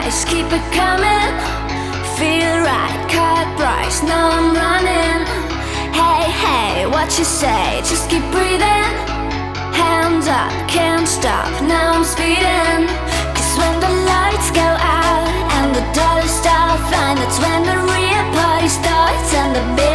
nice, keep it coming. Feel right, cut price, now I'm running. Hey, hey, what you say? Just keep breathing. Hands up, can't stop, now I'm speeding. Cause when the lights go out and the dollars start flying, that's when the real party starts and the beer